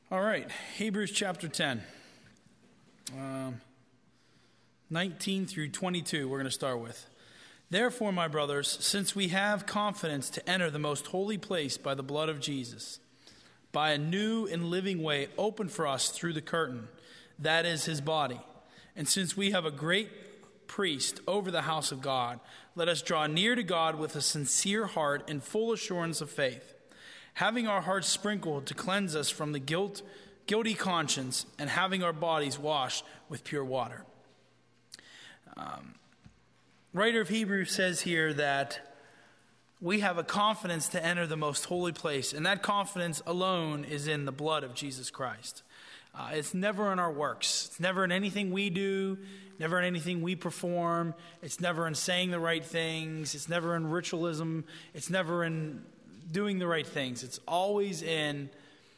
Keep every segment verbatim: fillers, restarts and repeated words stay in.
All right, Hebrews chapter ten, um, nineteen through twenty-two, we're going to start with. Therefore, my brothers, since we have confidence to enter the most holy place by the blood of Jesus, by a new and living way opened for us through the curtain, that is his body, and since we have a great priest over the house of God, let us draw near to God with a sincere heart and full assurance of faith, having our hearts sprinkled to cleanse us from the guilt, guilty conscience, and having our bodies washed with pure water. Um, writer of Hebrews says here that we have a confidence to enter the most holy place, and that confidence alone is in the blood of Jesus Christ. Uh, it's never in our works. It's never in anything we do, never in anything we perform. It's never in saying the right things. It's never in ritualism. It's never in doing the right things. It's always in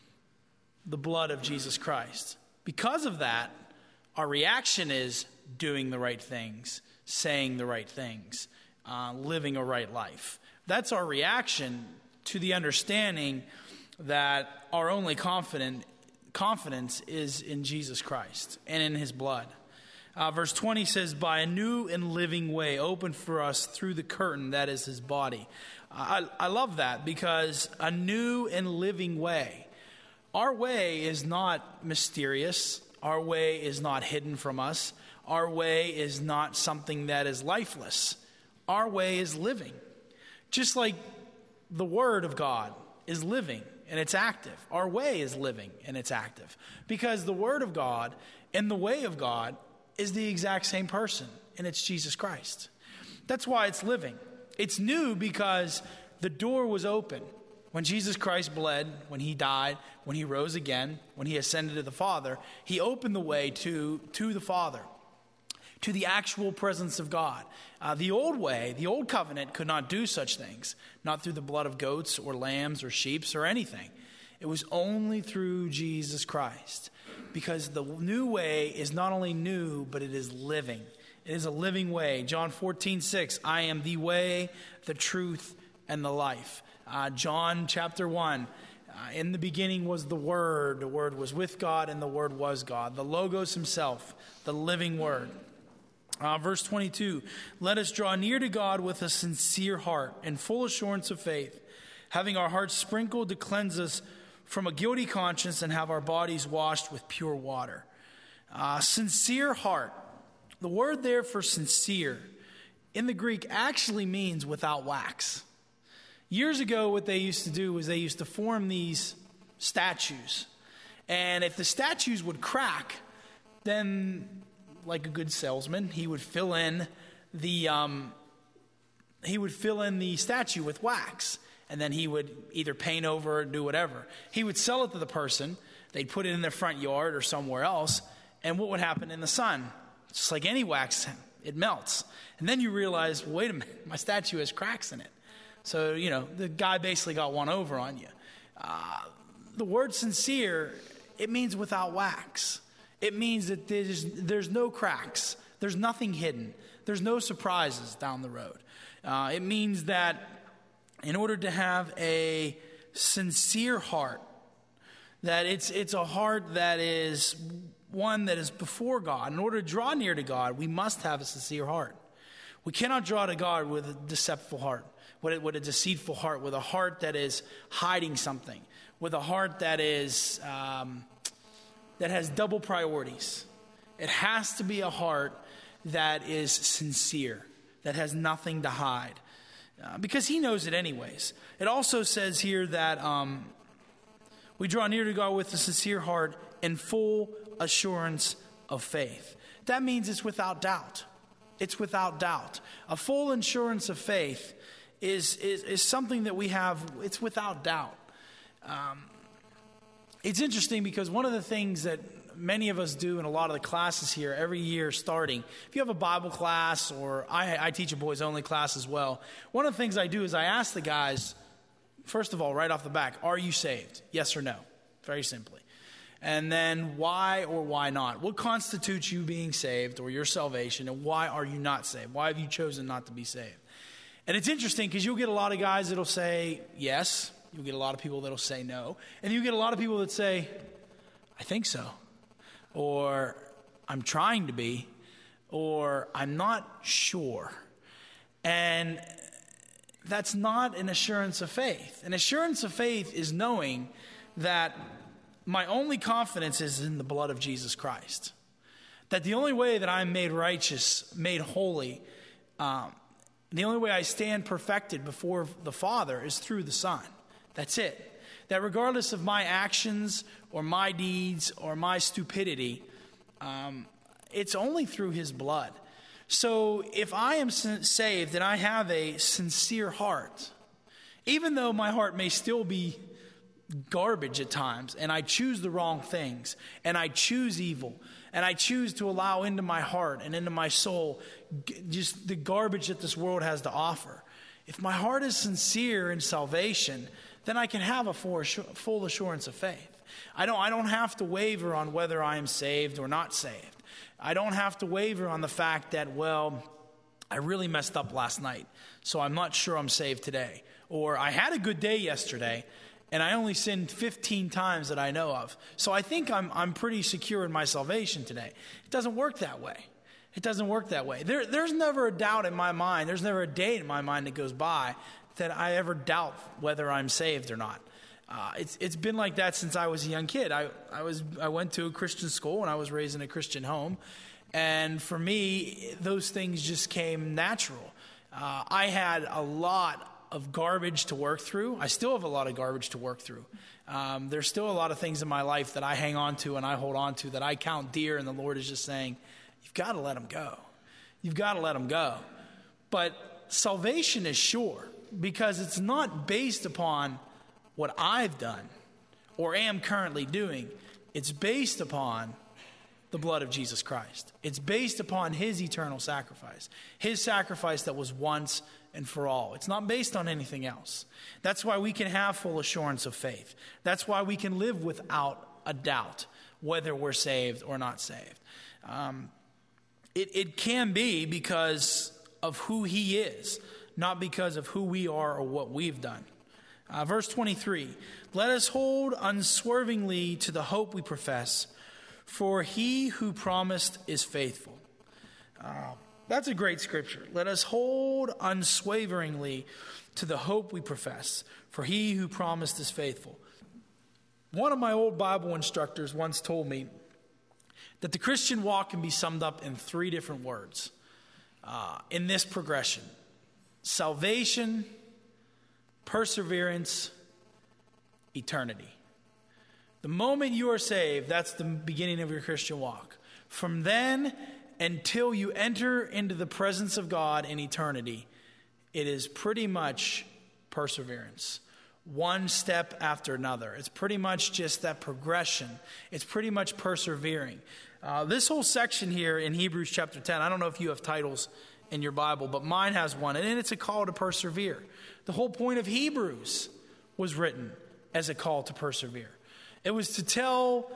the blood of Jesus Christ. Because of that, our reaction is doing the right things, saying the right things, uh, living a right life. That's our reaction to the understanding that our only confident, confidence is in Jesus Christ and in his blood. Uh, verse twenty says, by a new and living way opened for us through the curtain, that is his body. I, I love that, because a new and living way. Our way is not mysterious. Our way is not hidden from us. Our way is not something that is lifeless. Our way is living. Just like the Word of God is living and it's active. Our way is living and it's active. Because the Word of God and the way of God is the exact same person, and it's Jesus Christ. That's why it's living. It's new because the door was open. When Jesus Christ bled, when he died, when he rose again, when he ascended to the Father, he opened the way to, to the Father, to the actual presence of God. Uh, the old way, the old covenant could not do such things, not through the blood of goats or lambs or sheep or anything. It was only through Jesus Christ, because the new way is not only new, but it is living. It is a living way. John fourteen six, I am the way, the truth, and the life. Uh, John chapter one, uh, in the beginning was the Word. The Word was with God, and the Word was God. The Logos himself, the living Word. Uh, verse twenty-two, let us draw near to God with a sincere heart and full assurance of faith, having our hearts sprinkled to cleanse us from a guilty conscience and have our bodies washed with pure water. Uh, sincere heart. The word there for sincere in the Greek actually means without wax. Years ago, what they used to do was they used to form these statues. And if the statues would crack, then, like a good salesman, he would fill in the um, he would fill in the statue with wax. And then he would either paint over or do whatever. He would sell it to the person. They'd put it in their front yard or somewhere else. And what would happen in the sun? Just like any wax, it melts. And then you realize, well, wait a minute, my statue has cracks in it. So, you know, the guy basically got one over on you. Uh, the word sincere, it means without wax. It means that there's, there's no cracks. There's nothing hidden. There's no surprises down the road. Uh, it means that in order to have a sincere heart, that it's it's a heart that is one that is before God. In order to draw near to God, we must have a sincere heart. We cannot draw to God with a deceitful heart, with a, with a deceitful heart, with a heart that is hiding something, with a heart that is um, that has double priorities. It has to be a heart that is sincere, that has nothing to hide. Uh, because he knows it anyways. It also says here that um, we draw near to God with a sincere heart and full assurance of faith. That means it's without doubt. It's without doubt. A full assurance of faith is, is, is something that we have, it's without doubt. Um, it's interesting because one of the things that many of us do in a lot of the classes here every year starting, if you have a Bible class, or I, I teach a boys only class as well, one of the things I do is I ask the guys, first of all, right off the back, are you saved? Yes or no? Very simply. And then why or why not? What constitutes you being saved or your salvation, and why are you not saved? Why have you chosen not to be saved? And it's interesting because you'll get a lot of guys that'll say yes. You'll get a lot of people that'll say no. And you get a lot of people that say, I think so, or I'm trying to be, or I'm not sure. And that's not an assurance of faith. An assurance of faith is knowing that my only confidence is in the blood of Jesus Christ. That the only way that I'm made righteous, made holy, um, the only way I stand perfected before the Father is through the Son. That's it. That regardless of my actions or my deeds or my stupidity, um, it's only through his blood. So if I am saved and I have a sincere heart, even though my heart may still be garbage at times, and I choose the wrong things, and I choose evil, and I choose to allow into my heart and into my soul just the garbage that this world has to offer. If my heart is sincere in salvation, then I can have a full assurance of faith. I don't, I don't have to waver on whether I am saved or not saved. I don't have to waver on the fact that, well, I really messed up last night, so I'm not sure I'm saved today. Or I had a good day yesterday, and I only sinned fifteen times that I know of. So I think I'm I'm pretty secure in my salvation today. It doesn't work that way. It doesn't work that way. There, there's never a doubt in my mind. There's never a day in my mind that goes by that I ever doubt whether I'm saved or not. Uh, it's it's been like that since I was a young kid. I I was I went to a Christian school and I was raised in a Christian home, and for me, those things just came natural. Uh, I had a lot of garbage to work through. I still have a lot of garbage to work through. Um, there's still a lot of things in my life that I hang on to and I hold on to that I count dear, and the Lord is just saying, "You've got to let them go. You've got to let them go." But salvation is sure because it's not based upon what I've done or am currently doing. It's based upon the blood of Jesus Christ. It's based upon his eternal sacrifice, his sacrifice that was once and for all. It's not based on anything else. That's why we can have full assurance of faith. That's why we can live without a doubt whether we're saved or not saved. Um, it, it can be because of who he is, not because of who we are or what we've done. Uh, verse twenty-three, let us hold unswervingly to the hope we profess, for he who promised is faithful. Uh, that's a great scripture. Let us hold unswervingly to the hope we profess, for he who promised is faithful. One of my old Bible instructors once told me that the Christian walk can be summed up in three different words uh, in this progression: salvation, perseverance, eternity. The moment you are saved, that's the beginning of your Christian walk. From then until you enter into the presence of God in eternity, it is pretty much perseverance. One step after another. It's pretty much just that progression. It's pretty much persevering. Uh, this whole section here in Hebrews chapter ten, I don't know if you have titles in your Bible, but mine has one, and it's a call to persevere. The whole point of Hebrews was written as a call to persevere. It was to tell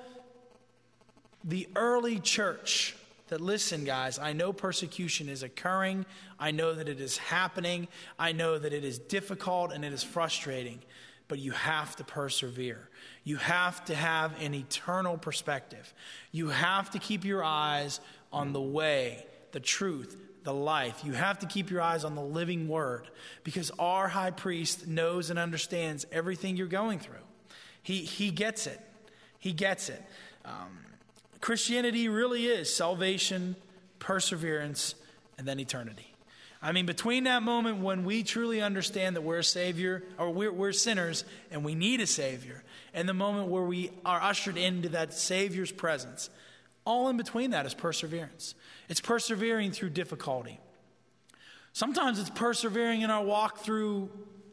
the early church that, listen, guys, I know persecution is occurring. I know that it is happening. I know that it is difficult and it is frustrating, but you have to persevere. You have to have an eternal perspective. You have to keep your eyes on the way, the truth, the life. You have to keep your eyes on the living word, because our high priest knows and understands everything you're going through. He he gets it. He gets it. Um, Christianity really is salvation, perseverance, and then eternity. I mean, between that moment when we truly understand that we're a Savior, or we're, we're sinners and we need a Savior, and the moment where we are ushered into that Savior's presence, all in between that is perseverance. It's persevering through difficulty. Sometimes it's persevering in our walk through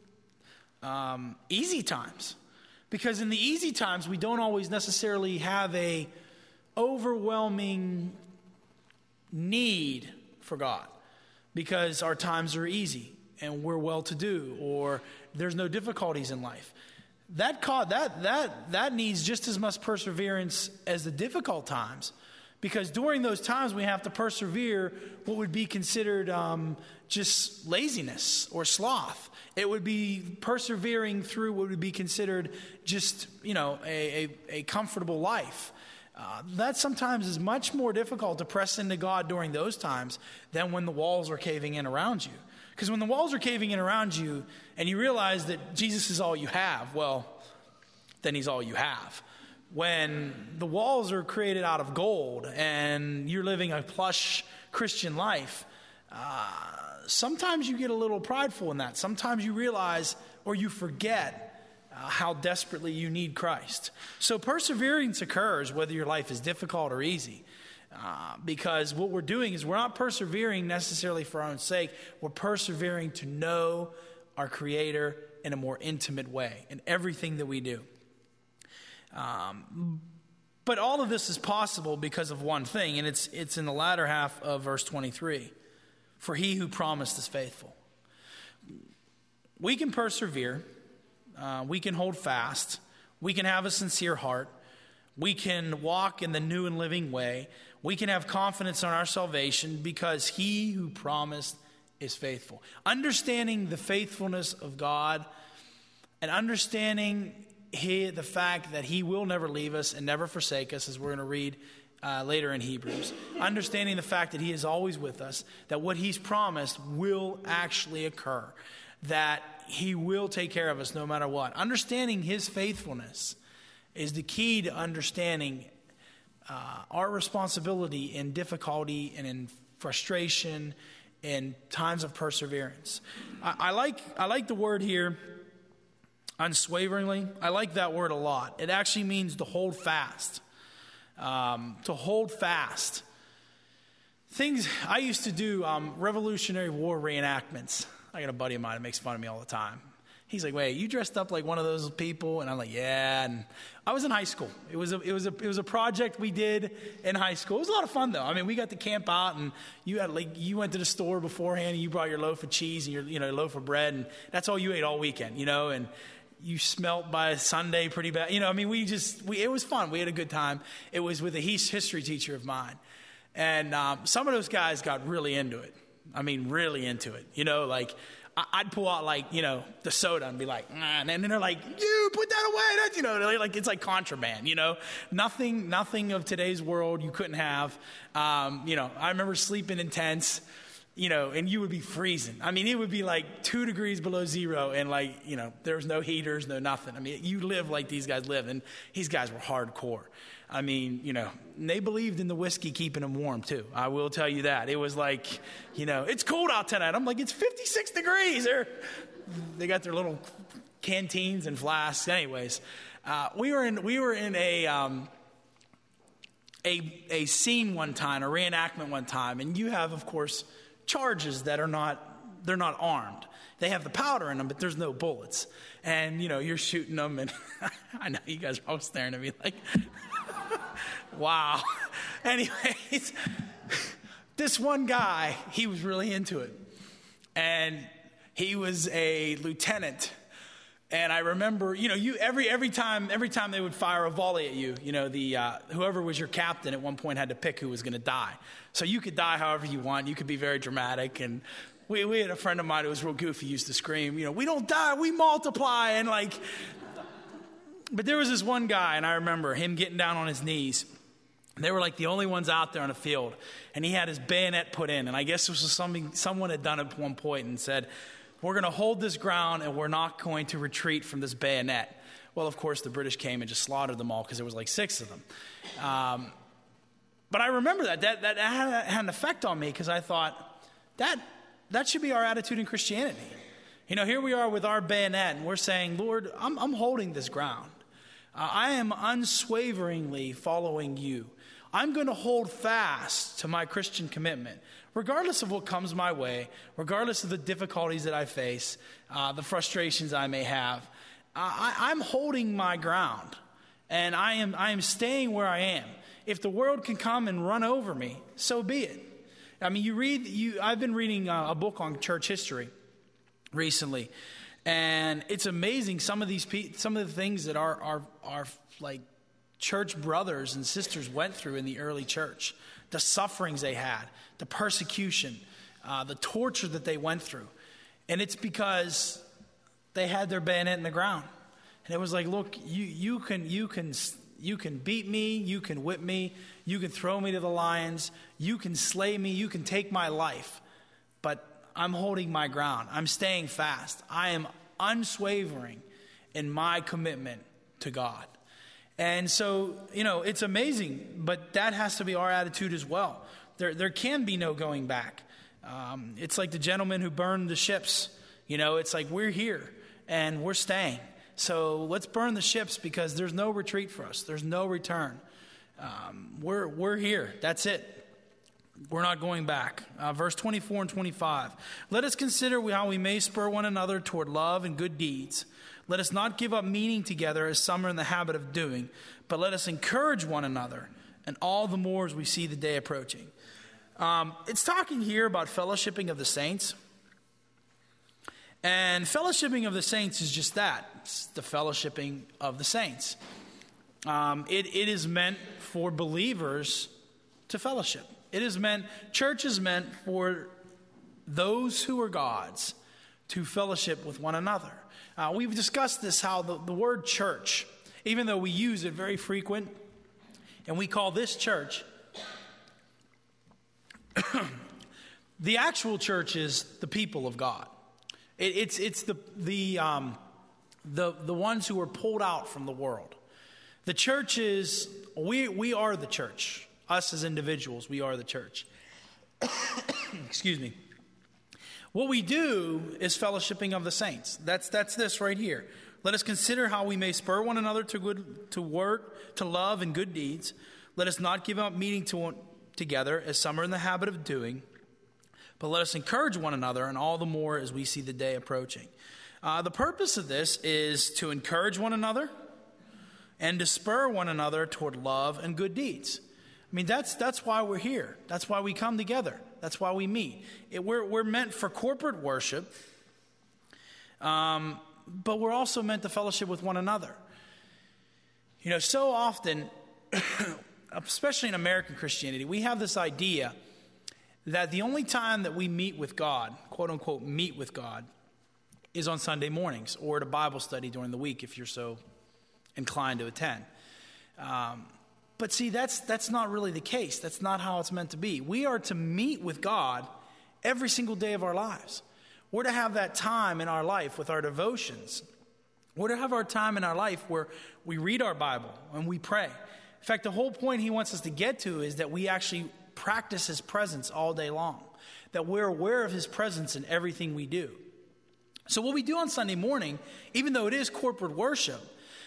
um, easy times. Because in the easy times, we don't always necessarily have a overwhelming need for God, because our times are easy and we're well-to-do, or there's no difficulties in life. That that that that needs just as much perseverance as the difficult times, Because during those times we have to persevere what would be considered um, just laziness or sloth. It would be persevering through what would be considered just, you know, a, a, a comfortable life. Uh, that sometimes is much more difficult to press into God during those times than when the walls are caving in around you. Because when the walls are caving in around you and you realize that Jesus is all you have, well, then he's all you have. When the walls are created out of gold and you're living a plush Christian life, uh, sometimes you get a little prideful in that. Sometimes you realize or you forget uh, how desperately you need Christ. So perseverance occurs whether your life is difficult or easy. Uh, because what we're doing is we're not persevering necessarily for our own sake. We're persevering to know our Creator in a more intimate way in everything that we do. Um, but all of this is possible because of one thing, and it's it's in the latter half of verse twenty-three. For he who promised is faithful. We can persevere. Uh, we can hold fast. We can have a sincere heart. We can walk in the new and living way. We can have confidence in our salvation because he who promised is faithful. Understanding the faithfulness of God and understanding He, the fact that he will never leave us and never forsake us, as we're going to read uh, later in Hebrews. Understanding the fact that he is always with us, that what he's promised will actually occur, that he will take care of us no matter what. Understanding his faithfulness is the key to understanding uh, our responsibility in difficulty and in frustration, in times of perseverance. I, I like I like the word here, unswaveringly. I like that word a lot. It actually means to hold fast. Um, to hold fast. Things I used to do, um, Revolutionary War reenactments. I got a buddy of mine that makes fun of me all the time. He's like, "Wait, you dressed up like one of those people?" And I'm like, "Yeah." And I was in high school. It was a it was a it was a project we did in high school. It was a lot of fun though. I mean, we got to camp out, and you had like you went to the store beforehand, and you brought your loaf of cheese and your you know loaf of bread, and that's all you ate all weekend, you know, and you smelt by Sunday pretty bad. You know, I mean, we just, we, it was fun. We had a good time. It was with a history teacher of mine. And um, some of those guys got really into it. I mean, really into it. You know, like, I, I'd pull out, like, you know, the soda and be like, nah, and then they're like, you put that away. That's, you know, like, it's like contraband, you know. Nothing, nothing of today's world you couldn't have. Um, you know, I remember sleeping in tents. You know, and you would be freezing. I mean, it would be like two degrees below zero, and like, you know, there was no heaters, no nothing. I mean, you live like these guys live, and these guys were hardcore. I mean, you know, they believed in the whiskey keeping them warm too. I will tell you that. It was like, you know, it's cold out tonight. I'm like, it's fifty-six degrees. They're, they got their little canteens and flasks. Anyways, uh, we were in we were in a. Um, a a scene one time, a reenactment one time, and you have, of course, charges that are not, they're not armed. They have the powder in them, but there's no bullets. And, you know, you're shooting them, and I know you guys are all staring at me like, wow. Anyways, this one guy, he was really into it. And he was a lieutenant. And I remember, you know, you every every time every time they would fire a volley at you, you know, the uh, whoever was your captain at one point had to pick who was going to die. So you could die however you want. You could be very dramatic. And we we had a friend of mine who was real goofy, used to scream, you know, "We don't die, we multiply." And like, but there was this one guy, and I remember him getting down on his knees. They were like the only ones out there on the field, and he had his bayonet put in. And I guess this was something someone had done at one point and said, "We're going to hold this ground, and we're not going to retreat from this bayonet." Well, of course, the British came and just slaughtered them all because there was like six of them. Um, but I remember that. That, that had, had an effect on me because I thought, that that should be our attitude in Christianity. You know, here we are with our bayonet, and we're saying, "Lord, I'm, I'm holding this ground. Uh, I am unswaveringly following you. I'm going to hold fast to my Christian commitment, regardless of what comes my way, regardless of the difficulties that I face, uh, the frustrations I may have. Uh, I, I'm holding my ground, and I am I am staying where I am. If the world can come and run over me, so be it." I mean, you read. You. I've been reading a, a book on church history recently, and it's amazing some of these pe- some of the things that are are are like church brothers and sisters went through in the early church, the sufferings they had, the persecution, uh, the torture that they went through. And it's because they had their bayonet in the ground. And it was like, look, you, you can, you can, you can beat me, you can whip me, you can throw me to the lions, you can slay me, you can take my life, but I'm holding my ground. I'm staying fast. I am unswavering in my commitment to God. And so, you know, it's amazing, but that has to be our attitude as well. There, there can be no going back. Um, it's like the gentleman who burned the ships. You know, it's like we're here and we're staying. So let's burn the ships because there's no retreat for us. There's no return. Um, we're we're here. That's it. We're not going back. Uh, verse twenty-four and twenty-five. Let us consider how we may spur one another toward love and good deeds. Let us not give up meeting together as some are in the habit of doing, but let us encourage one another, and all the more as we see the day approaching. Um, it's talking here about fellowshipping of the saints. And fellowshipping of the saints is just that. It's the fellowshipping of the saints. Um, it, it is meant for believers to fellowship. It is meant, church is meant for those who are God's to fellowship with one another. Uh, we've discussed this, how the, the word church, even though we use it very frequent, and we call this church, the actual church is the people of God. It, it's it's the the um, the the ones who are pulled out from the world. The church is we we are the church. Us as individuals, we are the church. Excuse me. What we do is fellowshipping of the saints. That's that's this right here. Let us consider how we may spur one another to good to work, to love and good deeds. Let us not give up meeting to, together as some are in the habit of doing, but let us encourage one another, and all the more as we see the day approaching. Uh, the purpose of this is to encourage one another and to spur one another toward love and good deeds. I mean, that's that's why we're here. That's why we come together. That's why we meet. It, we're, we're meant for corporate worship, um, but we're also meant to fellowship with one another. You know, so often, especially in American Christianity, we have this idea that the only time that we meet with God, quote unquote, meet with God, is on Sunday mornings or at a Bible study during the week if you're so inclined to attend. Um, but see, that's that's not really the case. That's not how it's meant to be. We are to meet with God every single day of our lives. We're to have that time in our life with our devotions. We're to have our time in our life where we read our Bible and we pray. In fact, the whole point he wants us to get to is that we actually practice his presence all day long, that we're aware of his presence in everything we do. So what we do on Sunday morning, even though it is corporate worship,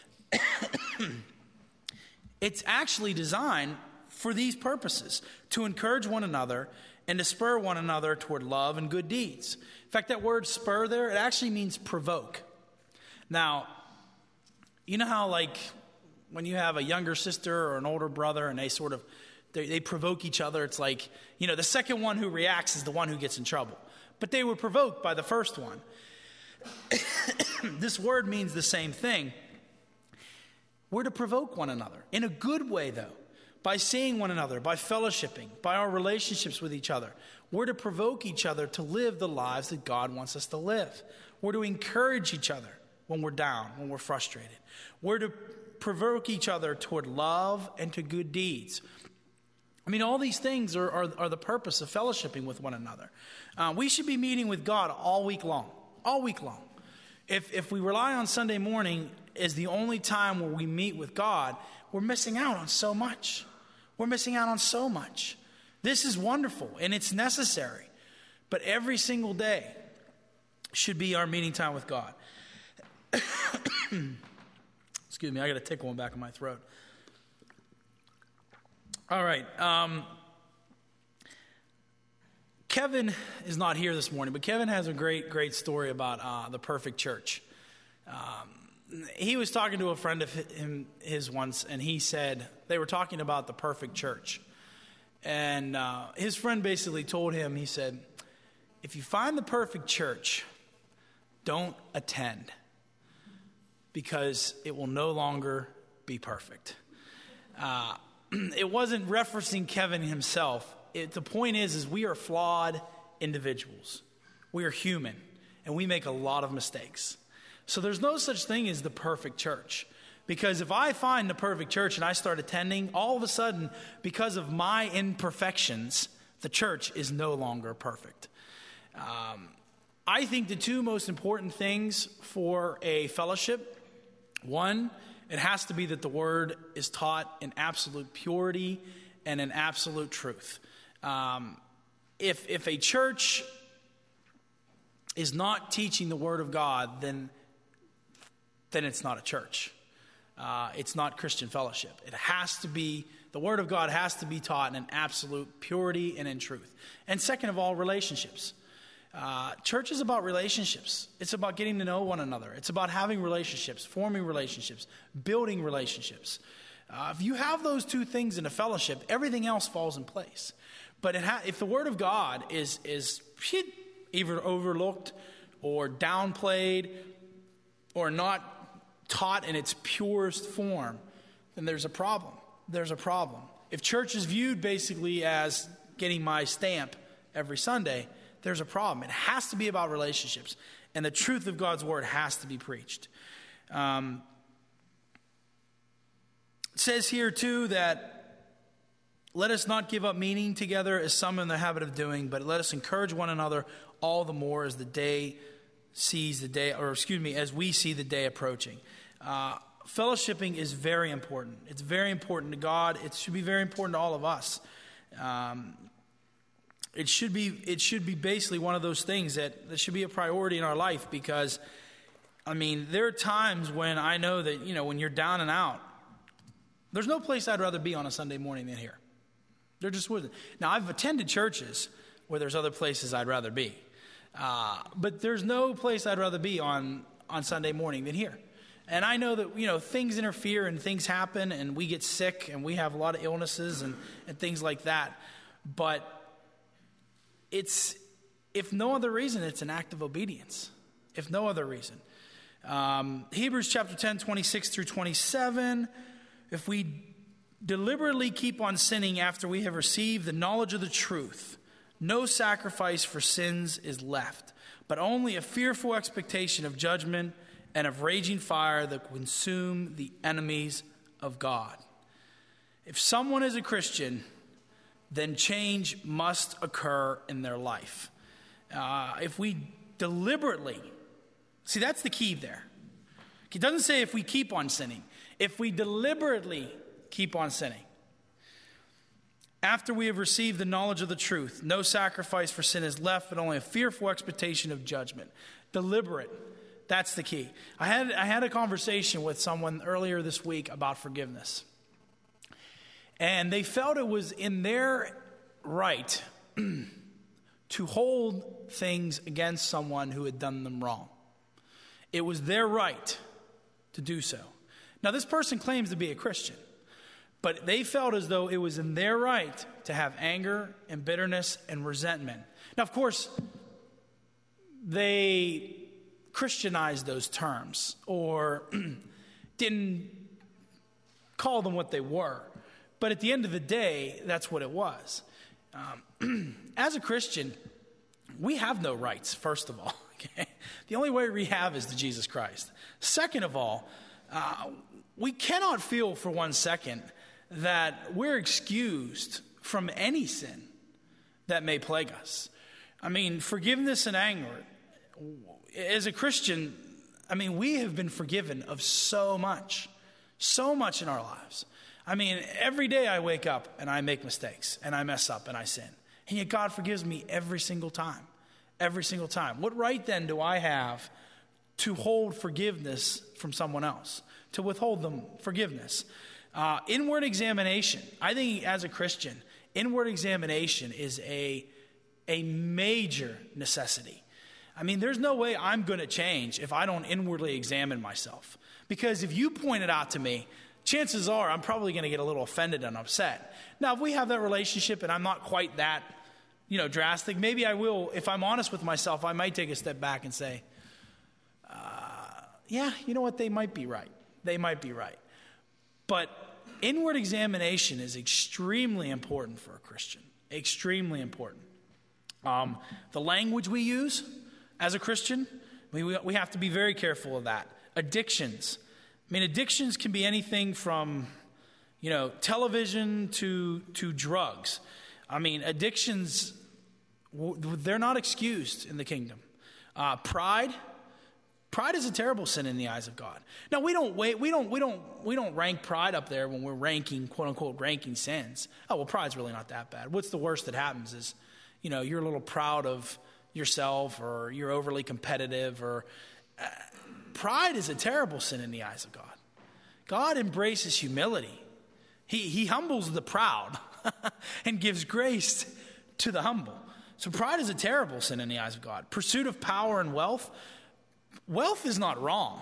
it's actually designed for these purposes, to encourage one another and to spur one another toward love and good deeds. In fact, that word spur there, it actually means provoke. Now, you know how like when you have a younger sister or an older brother and they sort of They, they provoke each other. It's like, you know, the second one who reacts is the one who gets in trouble. But they were provoked by the first one. This word means the same thing. We're to provoke one another in a good way, though, by seeing one another, by fellowshipping, by our relationships with each other. We're to provoke each other to live the lives that God wants us to live. We're to encourage each other when we're down, when we're frustrated. We're to provoke each other toward love and to good deeds. I mean, all these things are, are, are the purpose of fellowshipping with one another. Uh, we should be meeting with God all week long, all week long. If, if we rely on Sunday morning as the only time where we meet with God, we're missing out on so much. We're missing out on so much. This is wonderful, and it's necessary. But every single day should be our meeting time with God. Excuse me, I got a tickle in the back of my throat. All right. Um, Kevin is not here this morning, but Kevin has a great, great story about uh, the perfect church. Um, he was talking to a friend of him, his once, and he said they were talking about the perfect church. And uh, his friend basically told him, he said, if you find the perfect church, don't attend, because it will no longer be perfect. Uh, it wasn't referencing Kevin himself. It, the point is, is we are flawed individuals. We are human, and we make a lot of mistakes. So there's no such thing as the perfect church. Because if I find the perfect church and I start attending, all of a sudden, because of my imperfections, the church is no longer perfect. Um, I think the two most important things for a fellowship, one, it has to be that the word is taught in absolute purity and in absolute truth. Um, if if a church is not teaching the word of God, then, then it's not a church. Uh, it's not Christian fellowship. It has to be, the word of God has to be taught in an absolute purity and in truth. And second of all, relationships. Uh, church is about relationships. It's about getting to know one another. It's about having relationships, forming relationships, building relationships. Uh, if you have those two things in a fellowship, everything else falls in place. But it ha- if the word of God is is either overlooked or downplayed or not taught in its purest form, then there's a problem. There's a problem. If church is viewed basically as getting my stamp every Sunday, there's a problem. It has to be about relationships, and the truth of God's word has to be preached. Um, it says here too that let us not give up meeting together as some are in the habit of doing, but let us encourage one another all the more as the day sees the day, or excuse me, as we see the day approaching. Uh, fellowshipping is very important. It's very important to God. It should be very important to all of us. Um, it should be it should be basically one of those things that, that should be a priority in our life, because, I mean, there are times when I know that, you know, when you're down and out, there's no place I'd rather be on a Sunday morning than here. There just wasn't. Now, I've attended churches where there's other places I'd rather be. Uh, but there's no place I'd rather be on, on Sunday morning than here. And I know that, you know, things interfere and things happen and we get sick and we have a lot of illnesses and, and things like that. But it's, if no other reason, it's an act of obedience. If no other reason. Um, Hebrews chapter ten, twenty-six through twenty-seven. If we deliberately keep on sinning after we have received the knowledge of the truth, no sacrifice for sins is left, but only a fearful expectation of judgment and of raging fire that will consume the enemies of God. If someone is a Christian, then change must occur in their life. Uh, if we deliberately, see, that's the key there. It doesn't say if we keep on sinning. If we deliberately keep on sinning. After we have received the knowledge of the truth, no sacrifice for sin is left, but only a fearful expectation of judgment. Deliberate. That's the key. I had I had a conversation with someone earlier this week about forgiveness. And they felt it was in their right to hold things against someone who had done them wrong. It was their right to do so. Now, this person claims to be a Christian, but they felt as though it was in their right to have anger and bitterness and resentment. Now, of course, they Christianized those terms or didn't call them what they were. But at the end of the day, that's what it was. Um, as a Christian, we have no rights, first of all. Okay? The only way we have is to Jesus Christ. Second of all, uh, we cannot feel for one second that we're excused from any sin that may plague us. I mean, forgiveness and anger. As a Christian, I mean, we have been forgiven of so much, so much in our lives. I mean, every day I wake up and I make mistakes and I mess up and I sin. And yet God forgives me every single time, every single time. What right then do I have to hold forgiveness from someone else, to withhold them forgiveness? Uh, inward examination. I think as a Christian, inward examination is a, a major necessity. I mean, there's no way I'm going to change if I don't inwardly examine myself. Because if you point it out to me, chances are I'm probably going to get a little offended and upset. Now, if we have that relationship and I'm not quite that, you know, drastic, maybe I will, if I'm honest with myself, I might take a step back and say, uh, yeah, you know what, they might be right. They might be right. But inward examination is extremely important for a Christian. Extremely important. Um, the language we use as a Christian, we, we have to be very careful of that. Addictions. I mean, addictions can be anything from, you know, television to to drugs. I mean, addictions, they're not excused in the kingdom. Uh, pride. Pride is a terrible sin in the eyes of God. Now, we don't wait, we don't we don't we don't rank pride up there when we're ranking, quote unquote, ranking sins. Oh, well, pride's really not that bad. What's the worst that happens is, you know, you're a little proud of yourself, or you're overly competitive, or uh, pride is a terrible sin in the eyes of God. God embraces humility. He he humbles the proud and gives grace to the humble. So pride is a terrible sin in the eyes of God. Pursuit of power and wealth. Wealth is not wrong.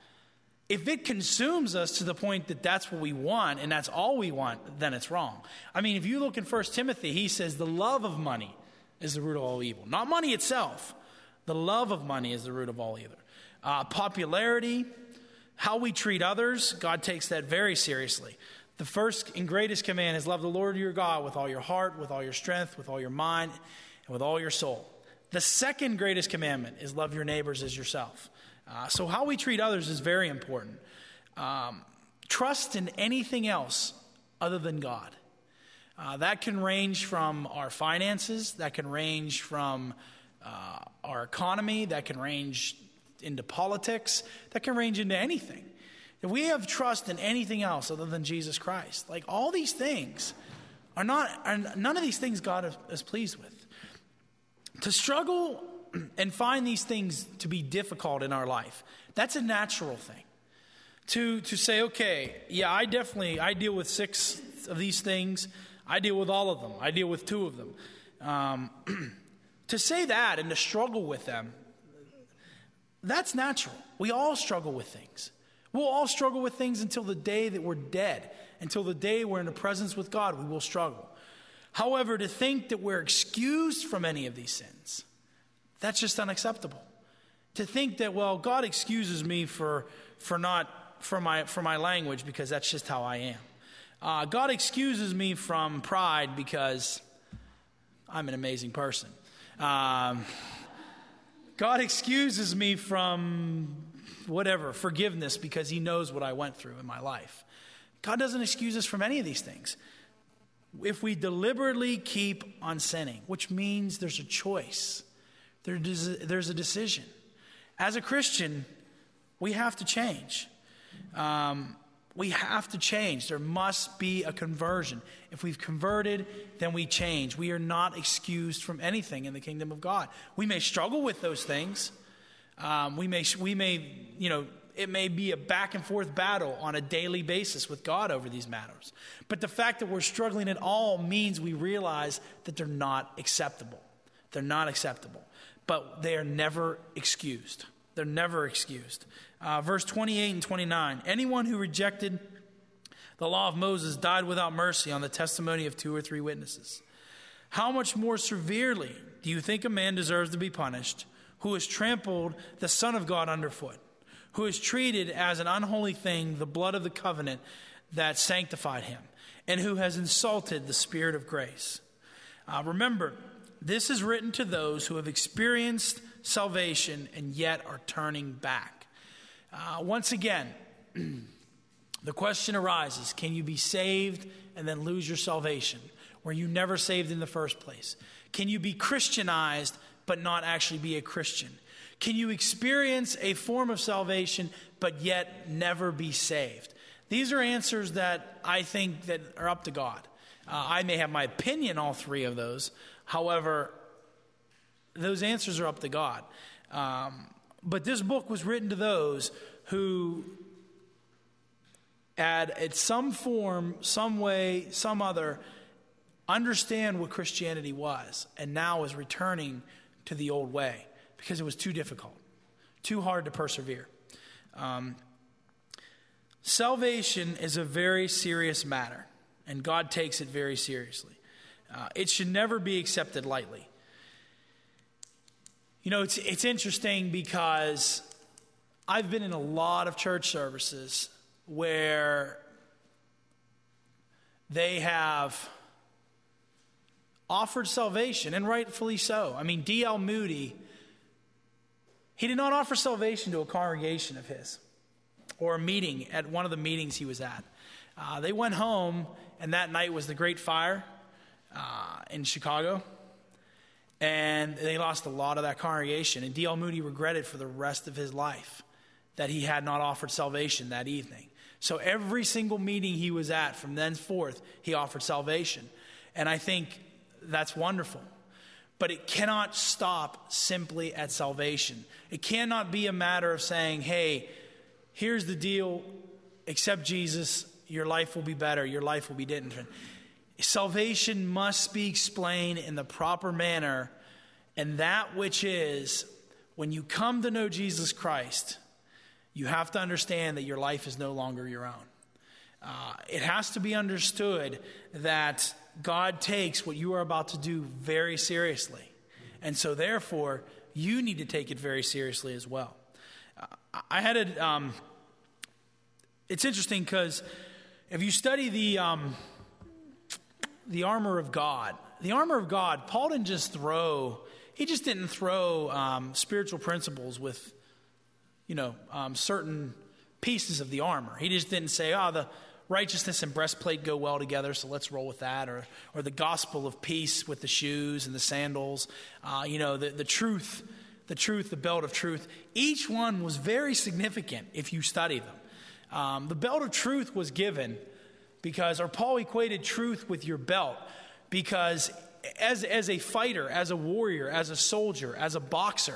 If it consumes us to the point that that's what we want and that's all we want, then it's wrong. I mean, if you look in First Timothy, he says the love of money is the root of all evil. Not money itself. The love of money is the root of all evil. Uh, popularity, how we treat others, God takes that very seriously. The first and greatest command is love the Lord your God with all your heart, with all your strength, with all your mind, and with all your soul. The second greatest commandment is love your neighbors as yourself. Uh, so how we treat others is very important. Um, trust in anything else other than God. Uh, that can range from our finances. That can range from uh, our economy. That can range into politics. That can range into anything. If we have trust in anything else other than Jesus Christ, like all these things are not, are, none of these things God is, is pleased with. To struggle and find these things to be difficult in our life, that's a natural thing. To to say, okay, yeah, I definitely, I deal with six of these things. I deal with all of them. I deal with two of them. Um, to say that and to struggle with them, that's natural. We all struggle with things. We'll all struggle with things until the day that we're dead. Until the day we're in the presence with God, we will struggle. However, to think that we're excused from any of these sins, that's just unacceptable. To think that, well, God excuses me for for not for my for my language because that's just how I am. Uh, God excuses me from pride because I'm an amazing person. Um, God excuses me from whatever, forgiveness, because he knows what I went through in my life. God doesn't excuse us from any of these things. If we deliberately keep on sinning, which means there's a choice, there's a decision. As a Christian, we have to change. Um, we have to change. There must be a conversion. If we've converted, then we change. We are not excused from anything in the kingdom of God. We may struggle with those things. Um, we may, we may, you know, it may be a back and forth battle on a daily basis with God over these matters. But the fact that we're struggling at all means we realize that they're not acceptable. They're not acceptable. But they are never excused. They're never excused. Uh, verse twenty-eight and twenty-nine. Anyone who rejected the law of Moses died without mercy on the testimony of two or three witnesses. How much more severely do you think a man deserves to be punished who has trampled the Son of God underfoot, who has treated as an unholy thing the blood of the covenant that sanctified him, and who has insulted the Spirit of grace? Uh, remember, this is written to those who have experienced salvation and yet are turning back. Uh, once again, the question arises, can you be saved and then lose your salvation? Were you never saved in the first place? Can you be Christianized but not actually be a Christian? Can you experience a form of salvation but yet never be saved? These are answers that I think that are up to God. Uh, I may have my opinion on all three of those. However, those answers are up to God. Um, but this book was written to those who had, at some form, some way, some other, understand what Christianity was, and now is returning to the old way because it was too difficult, too hard to persevere. Um, salvation is a very serious matter, and God takes it very seriously. Uh, it should never be accepted lightly. You know, it's it's interesting because I've been in a lot of church services where They have offered salvation, and rightfully so. I mean, D L Moody, he did not offer salvation to a congregation of his or a meeting at one of the meetings he was at. Uh, they went home, and that night was the Great Fire uh, in Chicago, and they lost a lot of that congregation. And D L Moody regretted for the rest of his life that he had not offered salvation that evening. So every single meeting he was at from thenceforth, he offered salvation. And I think that's wonderful. But it cannot stop simply at salvation. It cannot be a matter of saying, hey, here's the deal, accept Jesus, your life will be better, your life will be different. Salvation must be explained in the proper manner, and that which is, when you come to know Jesus Christ, you have to understand that your life is no longer your own. Uh, it has to be understood that God takes what you are about to do very seriously. And so therefore, you need to take it very seriously as well. Uh, I had a, um, it's interesting because if you study the, um, the armor of God, the armor of God, Paul didn't just throw, he just didn't throw um, spiritual principles with, you know, um, certain pieces of the armor. He just didn't say, oh, the righteousness and breastplate go well together, so let's roll with that. Or or the gospel of peace with the shoes and the sandals. Uh, you know, the, the truth, the truth, the belt of truth. Each one was very significant if you study them. Um, the belt of truth was given because, or Paul equated truth with your belt, because as, as a fighter, as a warrior, as a soldier, as a boxer,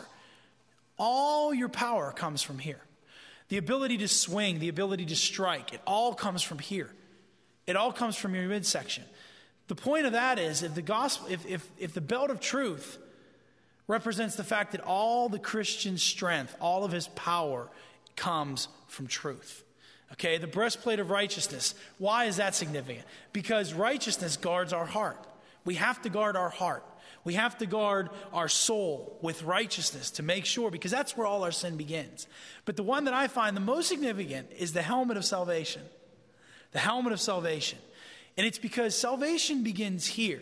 all your power comes from here. The ability to swing, the ability to strike, it all comes from here. It all comes from your midsection. The point of that is, if the gospel, if, if, if the belt of truth represents the fact that all the Christian strength, all of his power comes from truth. Okay, the breastplate of righteousness. Why is that significant? Because righteousness guards our heart. We have to guard our heart. We have to guard our soul with righteousness to make sure, because that's where all our sin begins. But the one that I find the most significant is the helmet of salvation. The helmet of salvation. And it's because salvation begins here.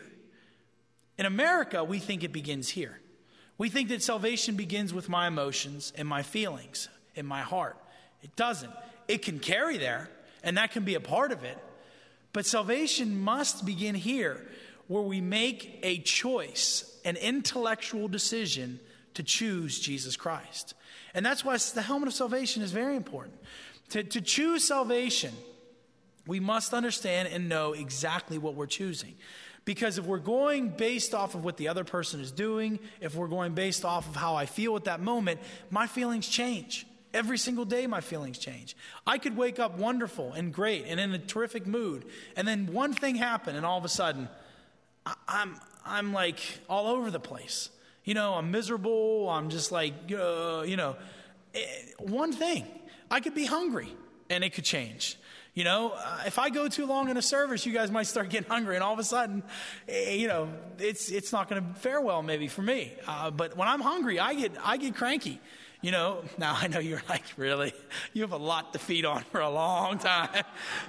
In America, we think it begins here. We think that salvation begins with my emotions and my feelings in my heart. It doesn't. It can carry there, and that can be a part of it. But salvation must begin here, where we make a choice, an intellectual decision to choose Jesus Christ. And that's why the helmet of salvation is very important. To, to choose salvation, we must understand and know exactly what we're choosing. Because if we're going based off of what the other person is doing, if we're going based off of how I feel at that moment, my feelings change. Every single day my feelings change. I could wake up wonderful and great and in a terrific mood, and then one thing happened, and all of a sudden, I'm I'm like all over the place. You know, I'm miserable. I'm just like, uh, you know, one thing. I could be hungry, and it could change. You know, uh, if I go too long in a service, you guys might start getting hungry, and all of a sudden, eh, you know, it's it's not going to fare well maybe for me. Uh, but when I'm hungry, I get I get cranky. You know, now I know you're like, really? You have a lot to feed on for a long time.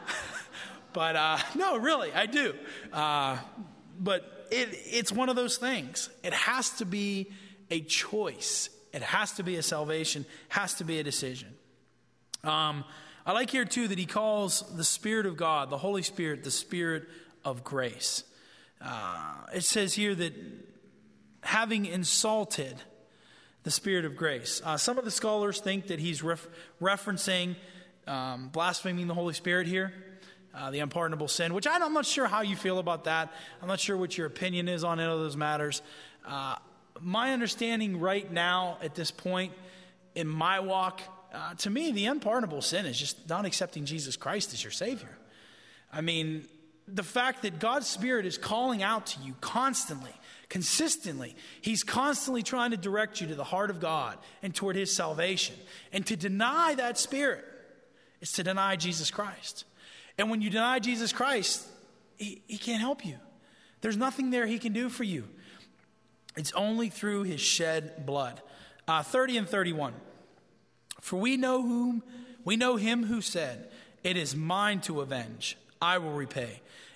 But uh, no, really, I do. Uh, but it, it's one of those things. It has to be a choice. It has to be a salvation, has to be a decision. Um, I like here, too, that he calls the Spirit of God, the Holy Spirit, the Spirit of grace. Uh, it says here that having insulted the Spirit of grace. Uh, some of the scholars think that he's ref- referencing um, blaspheming the Holy Spirit here, uh, the unpardonable sin, which I'm not sure how you feel about that. I'm not sure what your opinion is on any of those matters. Uh, my understanding right now at this point in my walk, uh, to me, the unpardonable sin is just not accepting Jesus Christ as your Savior. I mean, the fact that God's Spirit is calling out to you constantly, consistently. He's constantly trying to direct you to the heart of God and toward his salvation. And to deny that Spirit is to deny Jesus Christ. And when you deny Jesus Christ, he, he can't help you. There's nothing there he can do for you. It's only through his shed blood. Uh, thirty and thirty-one. For we know whom, we know him who said, it is mine to avenge. I will repay.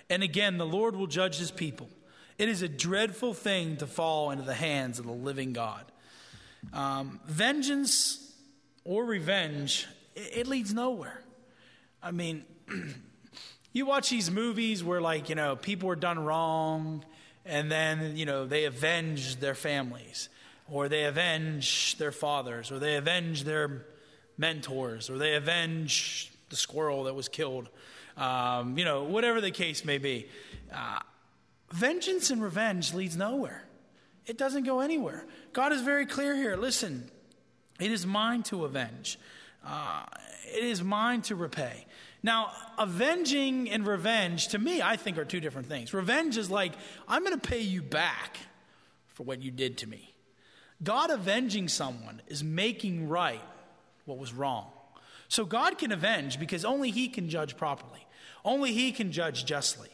And again, the Lord will judge his people. It is a dreadful thing to fall into the hands of the living God. Um, vengeance or revenge, it, it leads nowhere. I mean, you watch these movies where, like, you know, people are done wrong, and then, you know, they avenge their families, or they avenge their fathers, or they avenge their mentors, or they avenge the squirrel that was killed. Um, you know, whatever the case may be. Uh, vengeance and revenge leads nowhere. It doesn't go anywhere. God is very clear here. Listen, it is mine to avenge. Uh, it is mine to repay. Now, avenging and revenge, to me, I think are two different things. Revenge is like, I'm going to pay you back for what you did to me. God avenging someone is making right what was wrong. So God can avenge because only he can judge properly. Only he can judge justly.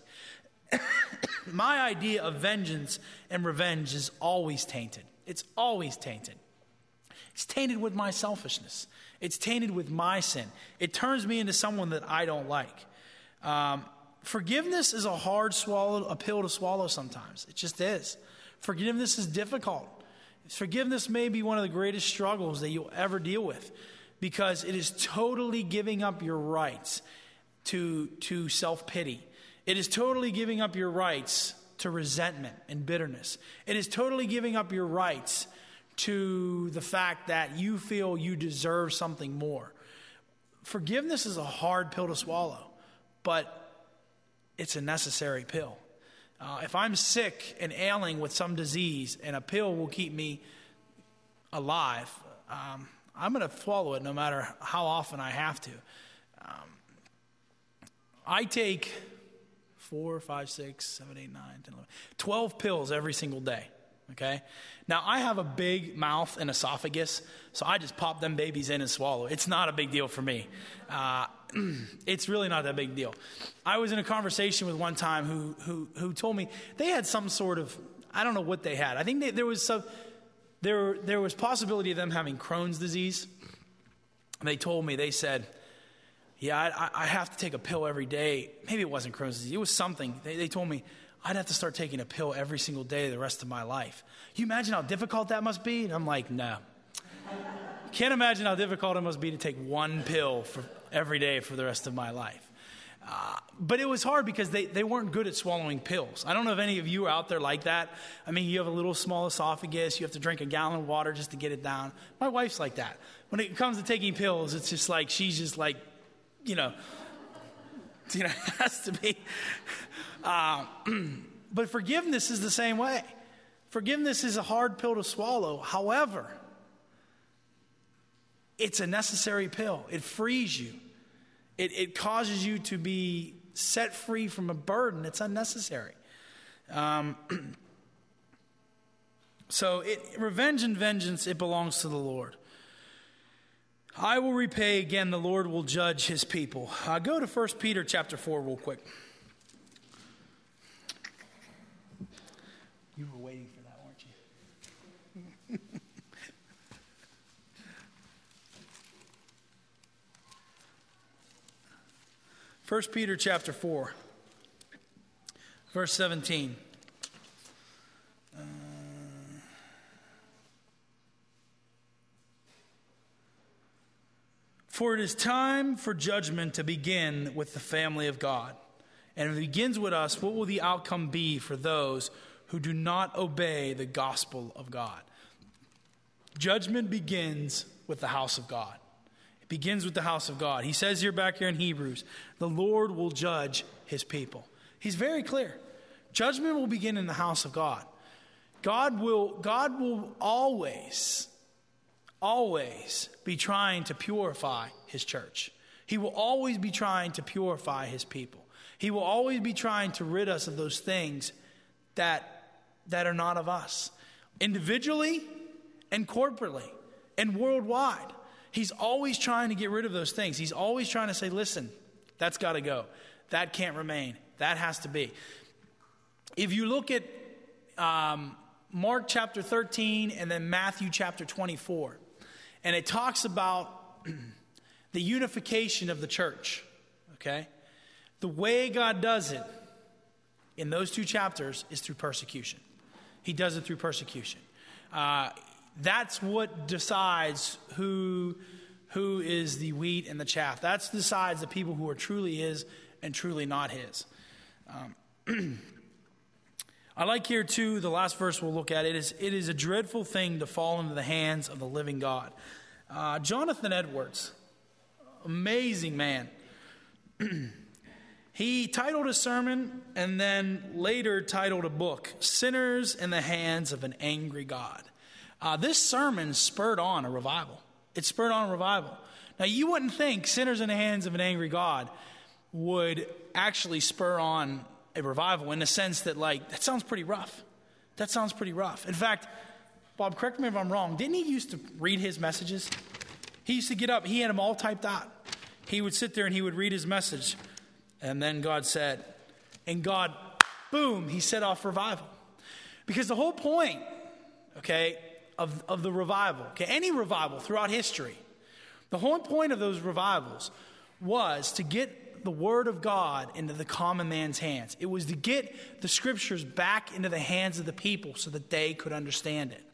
My idea of vengeance and revenge is always tainted. It's always tainted. It's tainted with my selfishness. It's tainted with my sin. It turns me into someone that I don't like. Um, forgiveness is a hard swallow, a pill to swallow sometimes. It just is. Forgiveness is difficult. Forgiveness may be one of the greatest struggles that you'll ever deal with, because it is totally giving up your rights to, to self-pity. It is totally giving up your rights to resentment and bitterness. It is totally giving up your rights to the fact that you feel you deserve something more. Forgiveness is a hard pill to swallow, but it's a necessary pill. Uh, if I'm sick and ailing with some disease and a pill will keep me alive, um, I'm going to swallow it no matter how often I have to. Um, I take four, five, six, seven, eight, nine, ten, eleven, twelve pills every single day. Okay? Now, I have a big mouth and esophagus, so I just pop them babies in and swallow. It's not a big deal for me. Uh, it's really not that big a deal. I was in a conversation with one time who who who told me they had some sort of, I don't know what they had. I think they, there was some, there there was possibility of them having Crohn's disease. And they told me, they said, yeah, I, I have to take a pill every day. Maybe it wasn't Crohn's disease. It was something. They, they told me, I'd have to start taking a pill every single day the rest of my life. You imagine how difficult that must be? And I'm like, no. Can't imagine how difficult it must be to take one pill for every day for the rest of my life. Uh, but it was hard because they, they weren't good at swallowing pills. I don't know if any of you are out there like that. I mean, you have a little small esophagus. You have to drink a gallon of water just to get it down. My wife's like that. When it comes to taking pills, it's just like, she's just like, you know, you know, it has to be. Uh, but forgiveness is the same way. Forgiveness is a hard pill to swallow. However, it's a necessary pill. It frees you. It, it causes you to be set free from a burden. It's unnecessary. Um, so it, revenge and vengeance, it belongs to the Lord. I will repay, again, the Lord will judge his people. Uh, go to First Peter chapter four real quick. You were waiting for that, weren't you? First Peter chapter four, verse seventeen. Uh, For it is time for judgment to begin with the family of God. And if it begins with us, what will the outcome be for those who do not obey the gospel of God? Judgment begins with the house of God. It begins with the house of God. He says here back here in Hebrews, the Lord will judge his people. He's very clear. Judgment will begin in the house of God. God will, God will always, always be trying to purify his church. He will always be trying to purify his people. He will always be trying to rid us of those things that, that are not of us. Individually and corporately and worldwide. He's always trying to get rid of those things. He's always trying to say, listen, that's got to go. That can't remain. That has to be. If you look at um, Mark chapter thirteen and then Matthew chapter twenty-four, and it talks about the unification of the church, okay? The way God does it in those two chapters is through persecution. He does it through persecution. Uh, that's what decides who, who is the wheat and the chaff. That's decides the people who are truly his and truly not his. Um, I like here too, the last verse we'll look at, it is, it is a dreadful thing to fall into the hands of the living God. Uh, Jonathan Edwards, amazing man. He titled a sermon and then later titled a book, Sinners in the Hands of an Angry God. Uh, this sermon spurred on a revival. It spurred on a revival. Now, you wouldn't think sinners in the hands of an angry God would actually spur on a revival in the sense that, like, that sounds pretty rough. That sounds pretty rough. In fact, Bob, correct me if I'm wrong, didn't he used to read his messages? He used to get up, he had them all typed out. He would sit there and he would read his message. And then God said, and God, boom, he set off revival. Because the whole point, okay, of, of the revival, okay, any revival throughout history, the whole point of those revivals was to get the word of God into the common man's hands. It was to get the scriptures back into the hands of the people so that they could understand it.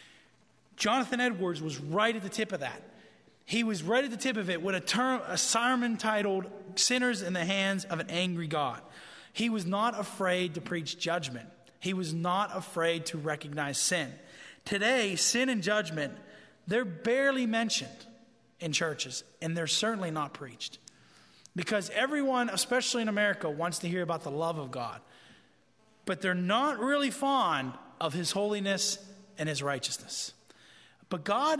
Jonathan Edwards was right at the tip of that. He was right at the tip of it with a, term, a sermon titled, Sinners in the Hands of an Angry God. He was not afraid to preach judgment. He was not afraid to recognize sin. Today, sin and judgment, they're barely mentioned in churches, and they're certainly not preached. Because everyone, especially in America, wants to hear about the love of God. But they're not really fond of his holiness and his righteousness. But God,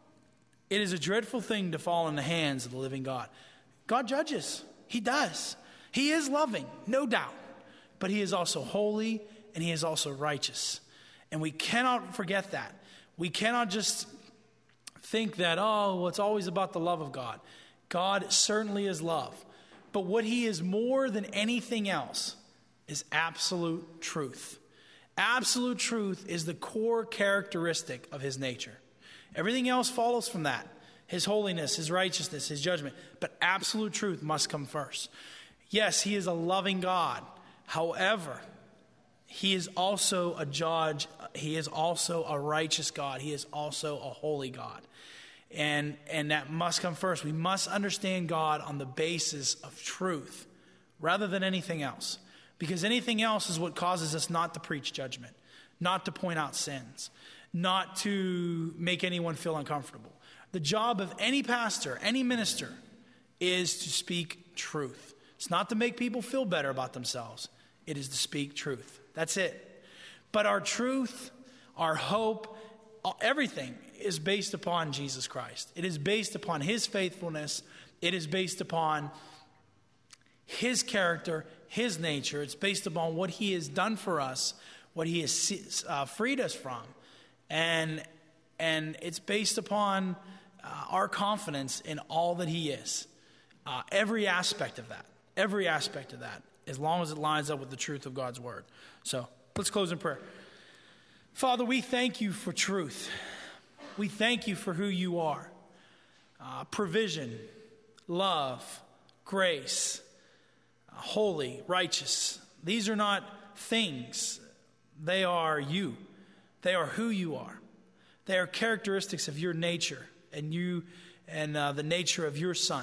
it is a dreadful thing to fall in the hands of the living God. God judges. He does. He is loving, no doubt. But he is also holy and he is also righteous. And we cannot forget that. We cannot just think that, oh, well, it's always about the love of God. God certainly is love. But what he is more than anything else is absolute truth. Absolute truth is the core characteristic of his nature. Everything else follows from that. His holiness, his righteousness, his judgment. But absolute truth must come first. Yes, he is a loving God. However, he is also a judge. He is also a righteous God. He is also a holy God. And, and that must come first. We must understand God on the basis of truth rather than anything else. Because anything else is what causes us not to preach judgment, not to point out sins, not to make anyone feel uncomfortable. The job of any pastor, any minister, is to speak truth. It's not to make people feel better about themselves. It is to speak truth. That's it. But our truth, our hope, everything is based upon Jesus Christ. It is based upon his faithfulness. It is based upon his character, his nature. It's based upon what he has done for us, what he has uh, freed us from. And and it's based upon uh, our confidence in all that he is. Uh, every aspect of that. Every aspect of that. As long as it lines up with the truth of God's word. So let's close in prayer. Father, we thank you for truth. We thank you for who you are. Uh, provision, love, grace, uh, holy, righteous. These are not things. They are you. They are who you are. They are characteristics of your nature and you and uh, the nature of your Son.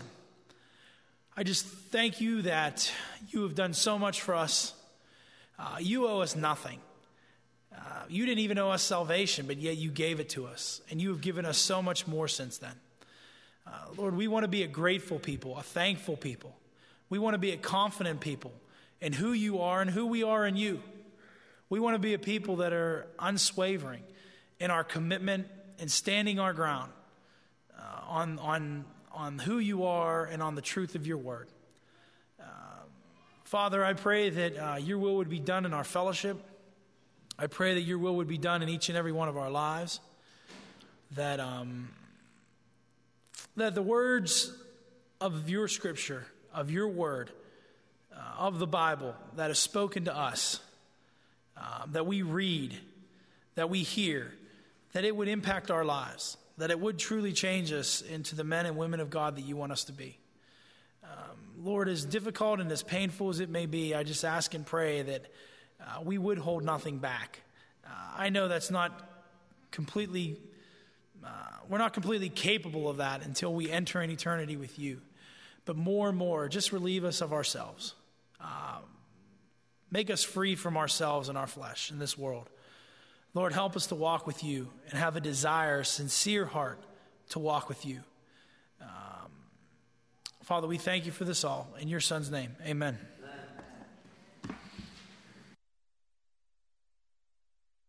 I just thank you that you have done so much for us. Uh, you owe us nothing. Uh, you didn't even owe us salvation, but yet you gave it to us. And you have given us so much more since then. Uh, Lord, we want to be a grateful people, a thankful people. We want to be a confident people in who you are and who we are in you. We want to be a people that are unswavering in our commitment and standing our ground uh, on, on, on who you are and on the truth of your word. Uh, Father, I pray that uh, your will would be done in our fellowship. I pray that your will would be done in each and every one of our lives. That, um, that the words of your scripture, of your word, uh, of the Bible that is spoken to us, uh, that we read, that we hear, that it would impact our lives, that it would truly change us into the men and women of God that you want us to be. Lord, as difficult and as painful as it may be, I just ask and pray that uh, we would hold nothing back. Uh, I know that's not completely, uh, we're not completely capable of that until we enter in eternity with you. But more and more, just relieve us of ourselves. Uh, make us free from ourselves and our flesh in this world. Lord, help us to walk with you and have a desire, a sincere heart to walk with you. Father, we thank you for this all. In your Son's name, amen.